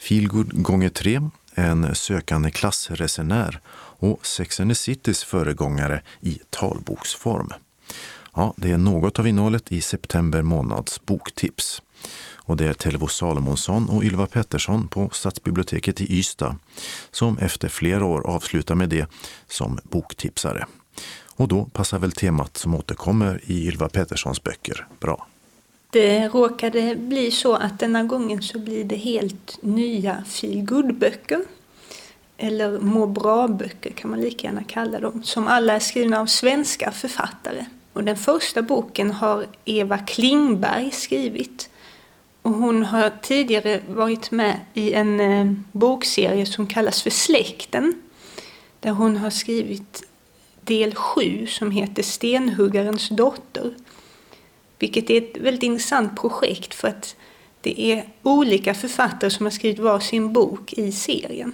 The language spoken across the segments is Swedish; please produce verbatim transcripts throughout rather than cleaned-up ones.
Feelgood gånger tre, en sökande klassresenär och Sex and the Citys föregångare i talboksform. Ja, det är något av innehållet i september månads boktips. Och det är Telvo Salomonsson och Ylva Pettersson på Stadsbiblioteket i Ystad som efter flera år avslutar med det som boktipsare. Och då passar väl temat som återkommer i Ylva Petterssons böcker bra. Det råkade bli så att denna gången så blir det helt nya feelgood-böcker. Eller må bra-böcker kan man lika gärna kalla dem. Som alla är skrivna av svenska författare. Och den första boken har Eva Klingberg skrivit. Och hon har tidigare varit med i en eh, bokserie som kallas för Släkten. Där hon har skrivit del sju som heter Stenhuggarens dotter. Vilket är ett väldigt intressant projekt för att det är olika författare som har skrivit var sin bok i serien.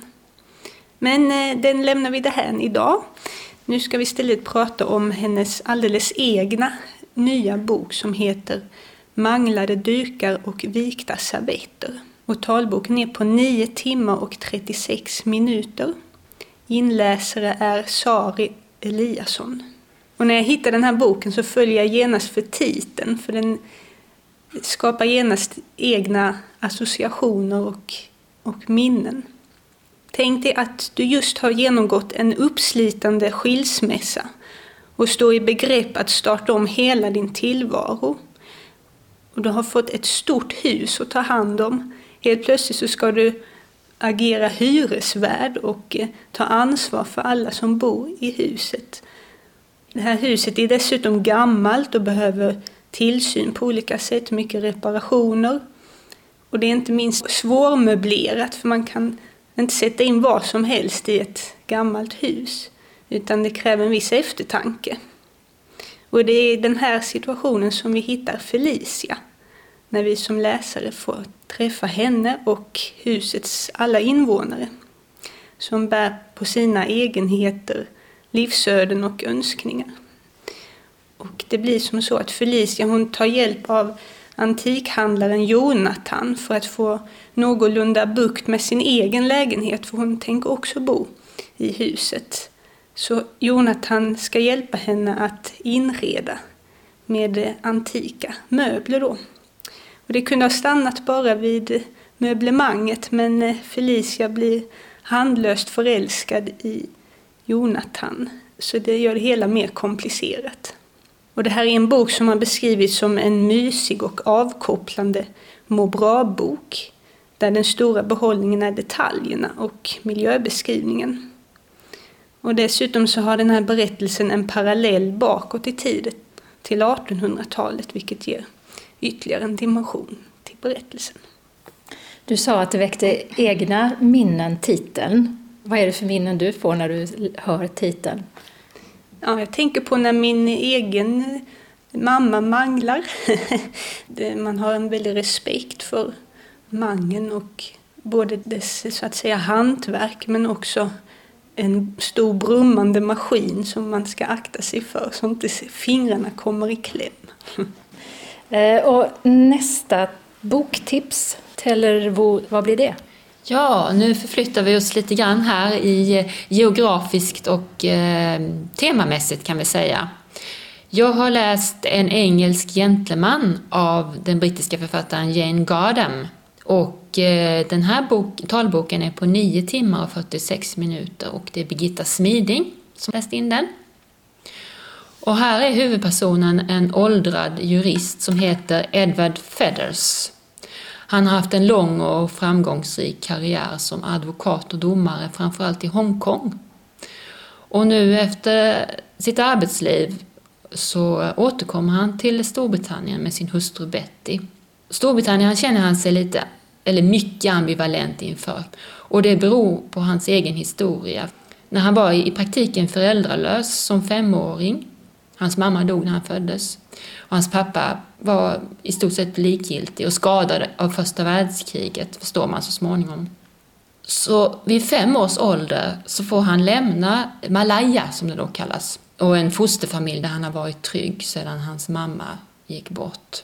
Men eh, den lämnar vi därhän idag. Nu ska vi istället prata om hennes alldeles egna nya bok som heter Manglade dukar och vikta servetter. Och talboken är på nio timmar och trettiosex minuter. Inläsare är Sari Eliasson. Och när jag hittar den här boken så följer jag genast för titeln. För den skapar genast egna associationer och, och minnen. Tänk dig att du just har genomgått en uppslitande skilsmässa. Och står i begrepp att starta om hela din tillvaro. Och du har fått ett stort hus att ta hand om. Helt plötsligt så ska du agera hyresvärd och ta ansvar för alla som bor i huset. Det här huset är dessutom gammalt och behöver tillsyn på olika sätt, mycket reparationer. Och det är inte minst svårmöblerat för man kan inte sätta in vad som helst i ett gammalt hus. Utan det kräver en viss eftertanke. Och det är i den här situationen som vi hittar Felicia. När vi som läsare får träffa henne och husets alla invånare. Som bär på sina egenheter, livsöden och önskningar. Och det blir som så att Felicia hon tar hjälp av antikhandlaren Jonathan för att få någorlunda bukt med sin egen lägenhet. För hon tänker också bo i huset. Så Jonathan ska hjälpa henne att inreda med antika möbler då. Och det kunde ha stannat bara vid möblemanget men Felicia blir handlöst förälskad i Jonathan. Så det gör det hela mer komplicerat. Och det här är en bok som har beskrivits som en mysig och avkopplande må bra-bok. Där den stora behållningen är detaljerna och miljöbeskrivningen. Och dessutom så har den här berättelsen en parallell bakåt i tiden till artonhundratalet vilket ger ytterligare en dimension till berättelsen. Du sa att det väckte egna minnen titeln. Vad är det för minnen du får när du hör titeln? Ja, jag tänker på när min egen mamma manglar. Man har en väldig respekt för mangen och både dess så att säga hantverk men också en stor brummande maskin som man ska akta sig för så inte fingrarna kommer i kläm. Och nästa boktips, Tellervo, vad blir det? Ja, nu förflyttar vi oss lite grann här i geografiskt och eh, temamässigt kan vi säga. Jag har läst En engelsk gentleman av den brittiska författaren Jane Gardam. Och eh, den här bok, talboken är på nio timmar och fyrtiosex minuter och det är Birgitta Smiding som läst in den. Och här är huvudpersonen en åldrad jurist som heter Edward Feathers. Han har haft en lång och framgångsrik karriär som advokat och domare, framförallt i Hongkong. Och nu efter sitt arbetsliv så återkommer han till Storbritannien med sin hustru Betty. Storbritannien känner han sig lite, eller mycket ambivalent inför. Och det beror på hans egen historia. När han var i praktiken föräldralös som femåring. Hans mamma dog när han föddes. Och hans pappa var i stort sett likgiltig och skadad av första världskriget, förstår man så småningom. Så vid fem års ålder så får han lämna Malaya, som det då kallas. Och en fosterfamilj där han har varit trygg sedan hans mamma gick bort.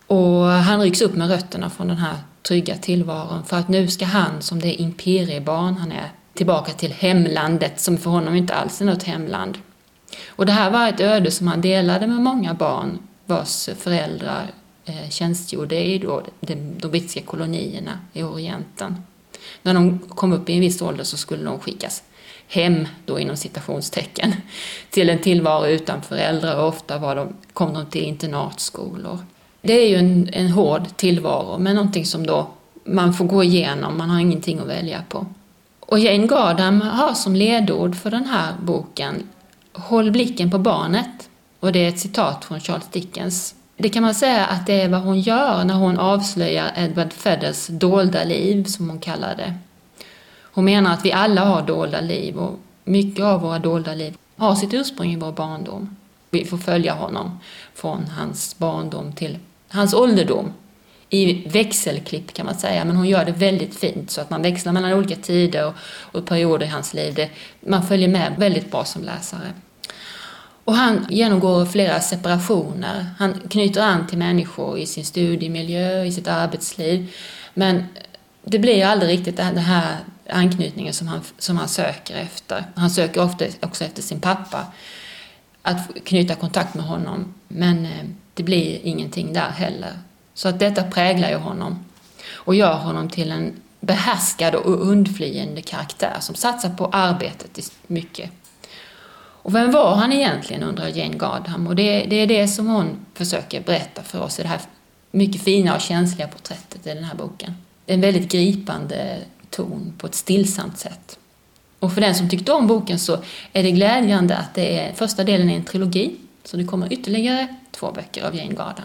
Och han rycks upp med rötterna från den här trygga tillvaron för att nu ska han, som det imperiebarn han är, tillbaka till hemlandet som för honom inte alls är något hemland. Och det här var ett öde som han delade med många barn vars föräldrar eh, tjänstgjorde i då de, de brittiska kolonierna i Orienten. När de kom upp i en viss ålder så skulle de skickas hem, då inom citationstecken, till en tillvaro utan föräldrar, och ofta var de, kom de till internatskolor. Det är ju en, en hård tillvaro, men någonting som då man får gå igenom, man har ingenting att välja på. Och Jane Gardam har som ledord för den här boken "Håll blicken på barnet", och det är ett citat från Charles Dickens. Det kan man säga att det är vad hon gör när hon avslöjar Edward Fedders dolda liv, som hon kallar det. Hon menar att vi alla har dolda liv, och mycket av våra dolda liv har sitt ursprung i vår barndom. Vi får följa honom från hans barndom till hans ålderdom. I växelklipp kan man säga, men hon gör det väldigt fint så att man växlar mellan olika tider och, och perioder i hans liv. Det, man följer med väldigt bra som läsare. Och han genomgår flera separationer. Han knyter an till människor i sin studiemiljö, i sitt arbetsliv. Men det blir aldrig riktigt den här anknytningen som han, som han söker efter. Han söker ofta också efter sin pappa, att knyta kontakt med honom. Men det blir ingenting där heller. Så att detta präglar ju honom och gör honom till en behärskad och undflyende karaktär som satsar på arbetet mycket. Och vem var han egentligen, undrar Jane Gardam, och det, det är det som hon försöker berätta för oss i det här mycket fina och känsliga porträttet i den här boken. En väldigt gripande ton på ett stillsamt sätt. Och för den som tyckte om boken så är det glädjande att det är, första delen är en trilogi, så det kommer ytterligare två böcker av Jane Gardam.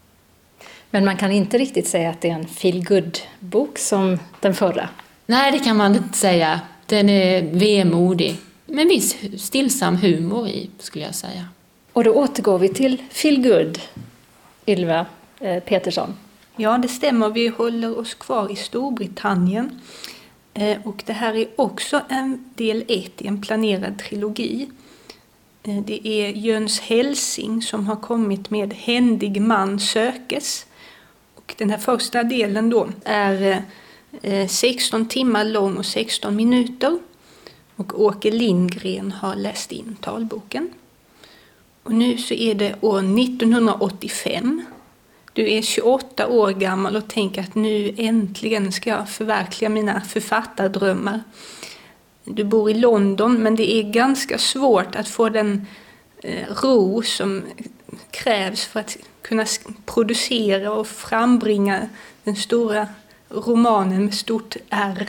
Men man kan inte riktigt säga att det är en feel-good-bok som den förra. Nej, det kan man inte säga. Den är vemodig, med viss stillsam humor i, skulle jag säga. Och då återgår vi till feel-good, Ylva eh, Petersson. Ja, det stämmer. Vi håller oss kvar i Storbritannien. Eh, och det här är också en del ett i en planerad trilogi. Eh, det är Jöns Helsing som har kommit med Händig man sökes. Och den här första delen då är eh, sexton timmar lång och sexton minuter. Och Åke Lindgren har läst in talboken. Och nu så är det år nittonhundraåttiofem. Du är tjugoåtta år gammal och tänker att nu äntligen ska jag förverkliga mina författardrömmar. Du bor i London, men det är ganska svårt att få den eh, ro som krävs för att kunna producera och frambringa den stora romanen med stort R.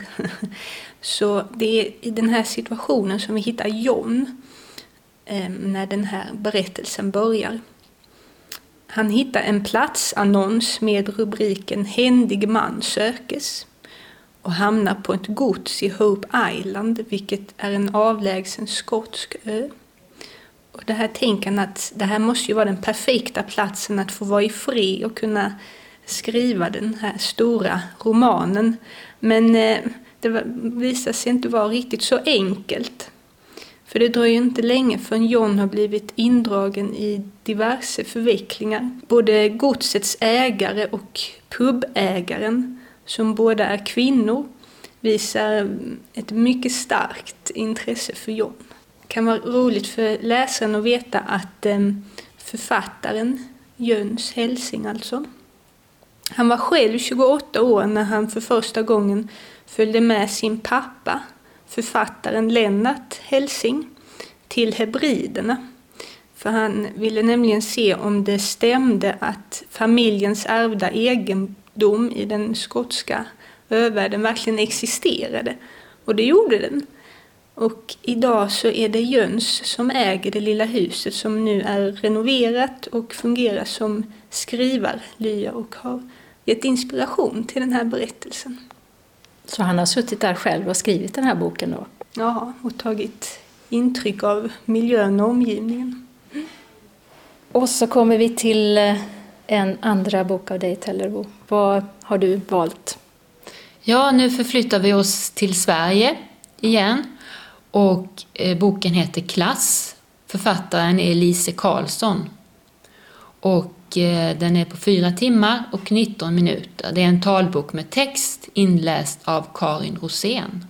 Så det är i den här situationen som vi hittar John eh, när den här berättelsen börjar. Han hittar en platsannons med rubriken Händig man sökes och hamnar på ett gods i Hope Island, vilket är en avlägsen skotsk ö. Och det här tänker han att det här måste ju vara den perfekta platsen att få vara i fred och kunna skriva den här stora romanen. Men eh, det visar sig inte vara riktigt så enkelt. För det dröjer inte länge förrän John har blivit indragen i diverse förvecklingar. Både godsets ägare och pubägaren, som båda är kvinnor, visar ett mycket starkt intresse för John. Det kan vara roligt för läsaren att veta att författaren, Jöns Helsing alltså, han var själv tjugoåtta år när han för första gången följde med sin pappa, författaren Lennart Helsing, till Hebriderna. För han ville nämligen se om det stämde att familjens ärvda egendom i den skotska övärlden verkligen existerade. Och det gjorde den. Och idag så är det Jöns som äger det lilla huset som nu är renoverat och fungerar som skrivarlya och har gett inspiration till den här berättelsen. Så han har suttit där själv och skrivit den här boken då? Ja, och tagit intryck av miljön och omgivningen. Mm. Och så kommer vi till en andra bok av dig, Tellerbo. Vad har du valt? Ja, nu förflyttar vi oss till Sverige igen. Och eh, boken heter Klass. Författaren är Lise Karlsson. Och den är på fyra timmar och nitton minuter. Det är en talbok med text inläst av Karin Rosén.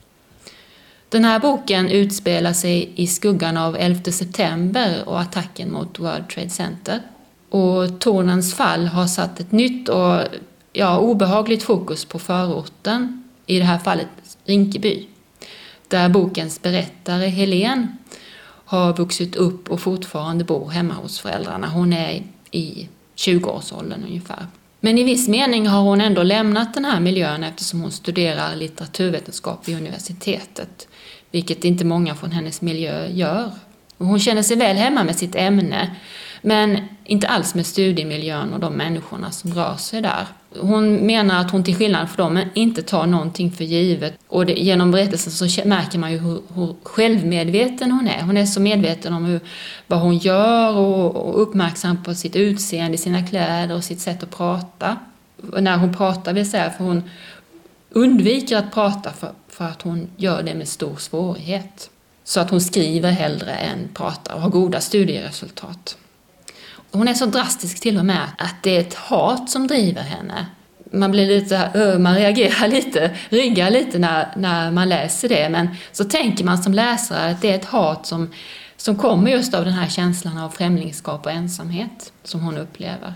Den här boken utspelar sig i skuggan av elfte september och attacken mot World Trade Center. Och Tornans fall har satt ett nytt och ja, obehagligt fokus på förorten, i det här fallet Rinkeby, där bokens berättare Helen har vuxit upp och fortfarande bor hemma hos föräldrarna. Hon är i tjugoårsåldern ungefär. Men i viss mening har hon ändå lämnat den här miljön eftersom hon studerar litteraturvetenskap vid universitetet, vilket inte många från hennes miljö gör. Hon känner sig väl hemma med sitt ämne, men inte alls med studiemiljön och de människorna som rör sig där. Hon menar att hon till skillnad från dem inte tar någonting för givet. Och det, genom berättelsen så märker man ju hur, hur självmedveten hon är. Hon är så medveten om hur, vad hon gör och, och uppmärksam på sitt utseende, sina kläder och sitt sätt att prata. Och när hon pratar vill säga, för hon undviker att prata för, för att hon gör det med stor svårighet. Så att hon skriver hellre än pratar och har goda studieresultat. Hon är så drastisk till och med att det är ett hat som driver henne. Man blir lite, man reagerar lite, ryggar lite när, när man läser det. Men så tänker man som läsare att det är ett hat som, som kommer just av den här känslan av främlingskap och ensamhet som hon upplever.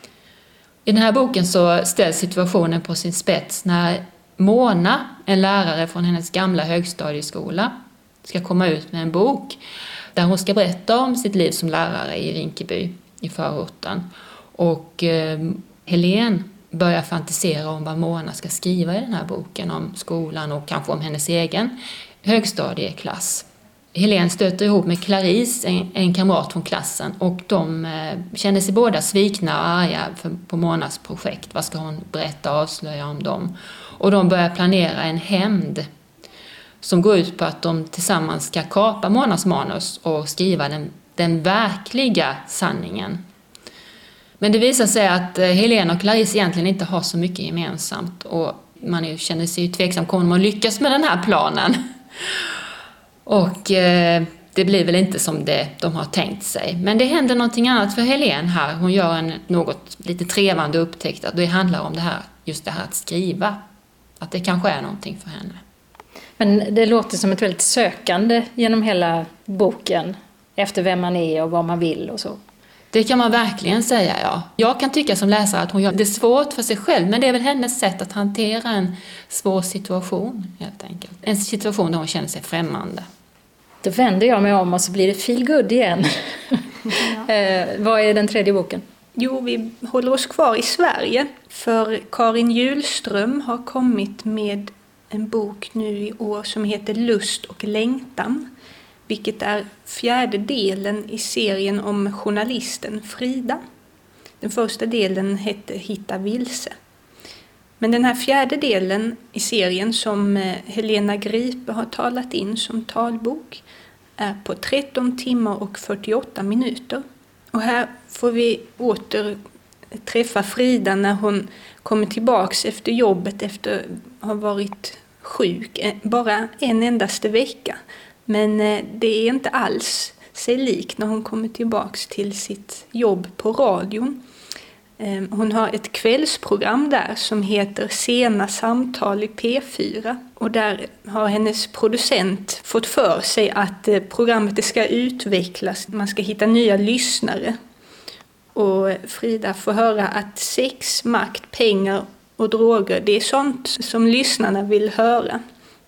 I den här boken så ställs situationen på sin spets när Mona, en lärare från hennes gamla högstadieskola, ska komma ut med en bok där hon ska berätta om sitt liv som lärare i Rinkeby i förorten. Och eh, Helen börjar fantisera om vad Mona ska skriva i den här boken om skolan och kanske om hennes egen högstadieklass. Helen stöter ihop med Clarice, en, en kamrat från klassen, och de eh, känner sig båda svikna och arga för, på Monas projekt. Vad ska hon berätta och avslöja om dem? Och de börjar planera en hämnd som går ut på att de tillsammans ska kapa Monas manus och skriva den, den verkliga sanningen. Men det visar sig att Helen och Clarice egentligen inte har så mycket gemensamt och man känner sig tveksam, kommer de att lyckas med den här planen? Och eh, det blir väl inte som det de har tänkt sig. Men det händer någonting annat för Helen här. Hon gör en något lite trevande upptäckt att det handlar om det här, just det här att skriva. Att det kanske är någonting för henne. Men det låter som ett väldigt sökande genom hela boken efter vem man är och vad man vill och så. Det kan man verkligen säga, ja. Jag kan tycka som läsare att hon gör det svårt för sig själv, men det är väl hennes sätt att hantera en svår situation helt enkelt. En situation där hon känner sig främmande. Då vänder jag mig om och så blir det feel good igen. Ja. eh, vad är den tredje boken? Jo, vi håller oss kvar i Sverige, för Karin Hjulström har kommit med en bok nu i år som heter Lust och längtan, vilket är fjärde delen i serien om journalisten Frida. Den första delen hette Hitta vilse. Men den här fjärde delen i serien som Helena Gripe har talat in som talbok är på tretton timmar och fyrtioåtta minuter. Och här får vi åter träffa Frida när hon kommer tillbaks efter jobbet efter att ha varit sjuk bara en endaste vecka. Men det är inte alls sig lik när hon kommer tillbaks till sitt jobb på radion. Hon har ett kvällsprogram där som heter Sena samtal i P fyra. Och där har hennes producent fått för sig att programmet ska utvecklas. Man ska hitta nya lyssnare. Och Frida får höra att sex, makt, pengar och droger, det är sånt som lyssnarna vill höra.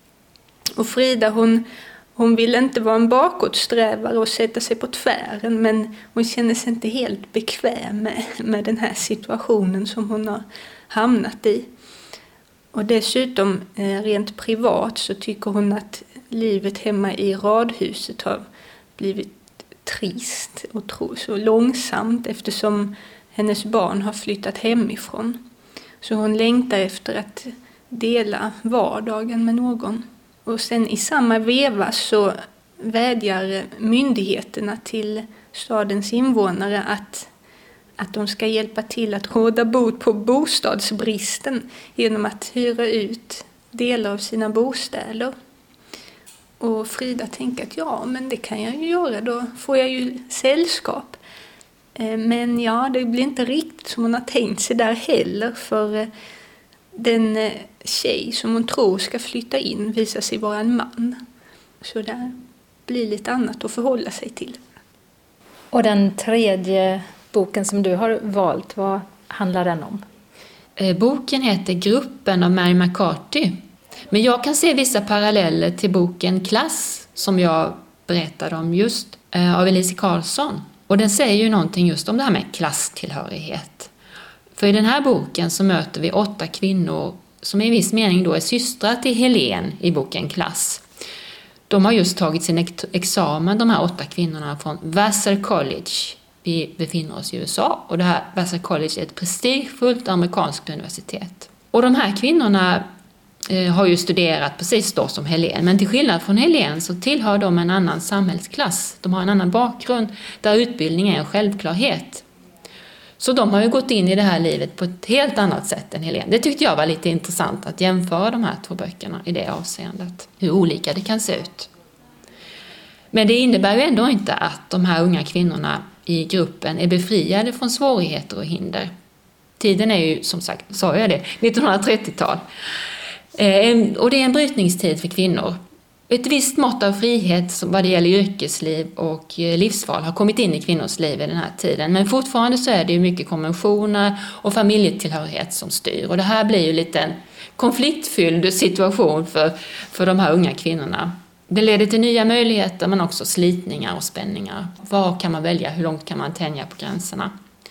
Och Frida hon, hon vill inte vara en bakåtsträvare och sätta sig på tvären, men hon känner sig inte helt bekväm med, med den här situationen som hon har hamnat i. Och dessutom rent privat så tycker hon att livet hemma i radhuset har blivit trist och så långsamt eftersom hennes barn har flyttat hemifrån. Så hon längtar efter att dela vardagen med någon. Och sen i samma veva så vädjar myndigheterna till stadens invånare att, att de ska hjälpa till att råda bot på bostadsbristen genom att hyra ut delar av sina bostäder. Och Frida tänker att ja, men det kan jag ju göra, då får jag ju sällskap. Men ja, det blir inte riktigt som hon har tänkt sig där heller, för den tjej som hon tror ska flytta in visar sig vara en man. Så där blir lite annat att förhålla sig till. Och den tredje boken som du har valt, vad handlar den om? Boken heter Gruppen av Mary McCarthy. Men jag kan se vissa paralleller till boken Klass som jag berättade om just av Elise Karlsson. Och den säger ju någonting just om det här med klasstillhörighet. För i den här boken så möter vi åtta kvinnor som i viss mening då är systrar till Helen i boken Klass. De har just tagit sin ex- examen, de här åtta kvinnorna, från Vassar College. Vi befinner oss i U S A och det här Vassar College är ett prestigefullt amerikanskt universitet. Och de här kvinnorna eh, har ju studerat precis då som Helen, men till skillnad från Helen så tillhör de en annan samhällsklass. De har en annan bakgrund där utbildning är en självklarhet. Så de har ju gått in i det här livet på ett helt annat sätt än Helen. Det tyckte jag var lite intressant att jämföra de här två böckerna i det avseendet. Hur olika det kan se ut. Men det innebär ju ändå inte att de här unga kvinnorna i gruppen är befriade från svårigheter och hinder. Tiden är ju, som sagt, sa jag det, nittonhundratrettiotal. Eh, och det är en brytningstid för kvinnor. Ett visst mått av frihet vad det gäller yrkesliv och livsval har kommit in i kvinnors liv i den här tiden. Men fortfarande så är det ju mycket konventioner och familjetillhörighet som styr. Och det här blir ju lite en konfliktfylld situation för, för de här unga kvinnorna. Det leder till nya möjligheter men också slitningar och spänningar. Vad kan man välja? Hur långt kan man tänja på gränserna?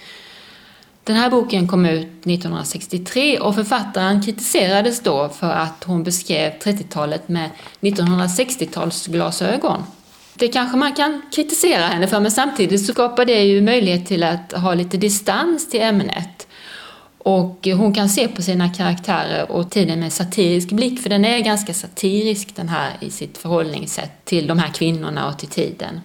Den här boken kom ut nittonhundrasextiotre och författaren kritiserades då för att hon beskrev trettiotalet med nittonhundrasextiotalsglasögon. Det kanske man kan kritisera henne för, men samtidigt så skapar det ju möjlighet till att ha lite distans till ämnet. Och hon kan se på sina karaktärer och tiden med satirisk blick, för den är ganska satirisk den här i sitt förhållningssätt till de här kvinnorna och till tiden.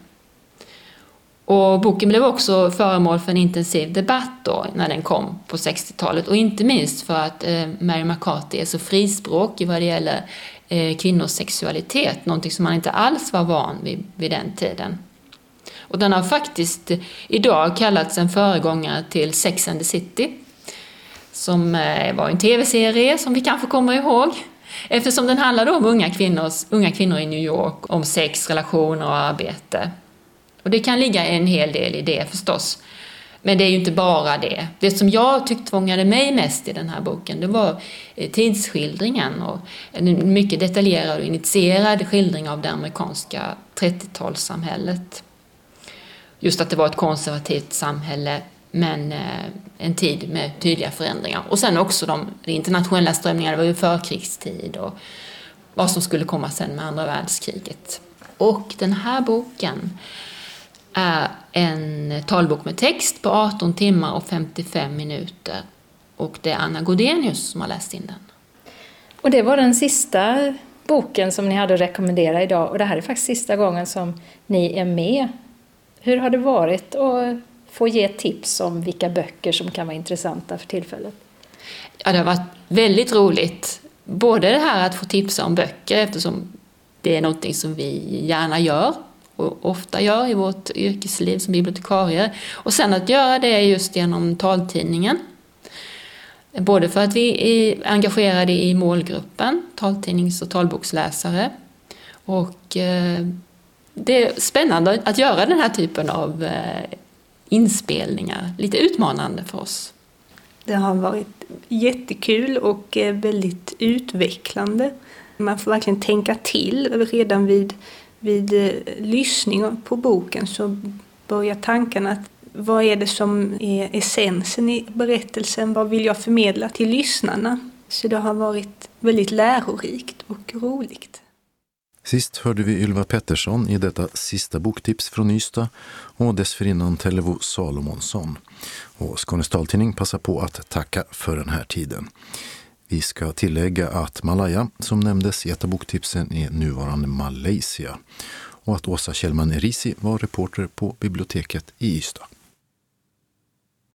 Och boken blev också föremål för en intensiv debatt då när den kom på sextiotalet. Och inte minst för att eh, Mary McCarthy är så frispråkig vad det gäller eh, kvinnors sexualitet. Någonting som man inte alls var van vid, vid den tiden. Och den har faktiskt idag kallats en föregångare till Sex and the City. Som eh, var en tv-serie som vi kanske kommer ihåg. Eftersom den handlade om unga, kvinnors, unga kvinnor i New York. Om sex, relationer och arbete. Och det kan ligga en hel del i det förstås. Men det är ju inte bara det. Det som jag tyckte tvångade mig mest i den här boken, det var tidsskildringen och en mycket detaljerad och initierad skildring av det amerikanska trettiotalssamhället. Just att det var ett konservativt samhälle, men en tid med tydliga förändringar. Och sen också de, de internationella strömningarna, det var ju förkrigstid och vad som skulle komma sen med andra världskriget. Och den här boken är en talbok med text på arton timmar och femtiofem minuter. Och det är Anna Godenius som har läst in den. Och det var den sista boken som ni hade att rekommendera idag. Och det här är faktiskt sista gången som ni är med. Hur har det varit att få ge tips om vilka böcker som kan vara intressanta för tillfället? Ja, det har varit väldigt roligt. Både det här att få tipsa om böcker, eftersom det är något som vi gärna gör och ofta gör i vårt yrkesliv som bibliotekarier. Och sen att göra det just genom taltidningen. Både för att vi är engagerade i målgruppen, taltidnings- och talboksläsare. Och eh, det är spännande att göra den här typen av eh, inspelningar. Lite utmanande för oss. Det har varit jättekul och väldigt utvecklande. Man får verkligen tänka till redan vid, vid eh, lyssning på boken, så börjar tankarna att vad är det som är essensen i berättelsen? Vad vill jag förmedla till lyssnarna? Så det har varit väldigt lärorikt och roligt. Sist hörde vi Ylva Pettersson i detta sista boktips från Ystad och dessförinnan Televo Salomonsson. Och Skånes taltidning passar på att tacka för den här tiden. Vi ska tillägga att Malaya, som nämndes i ett av boktipsen, är nuvarande Malaysia och att Åsa Kjellman Erisi var reporter på biblioteket i Ystad.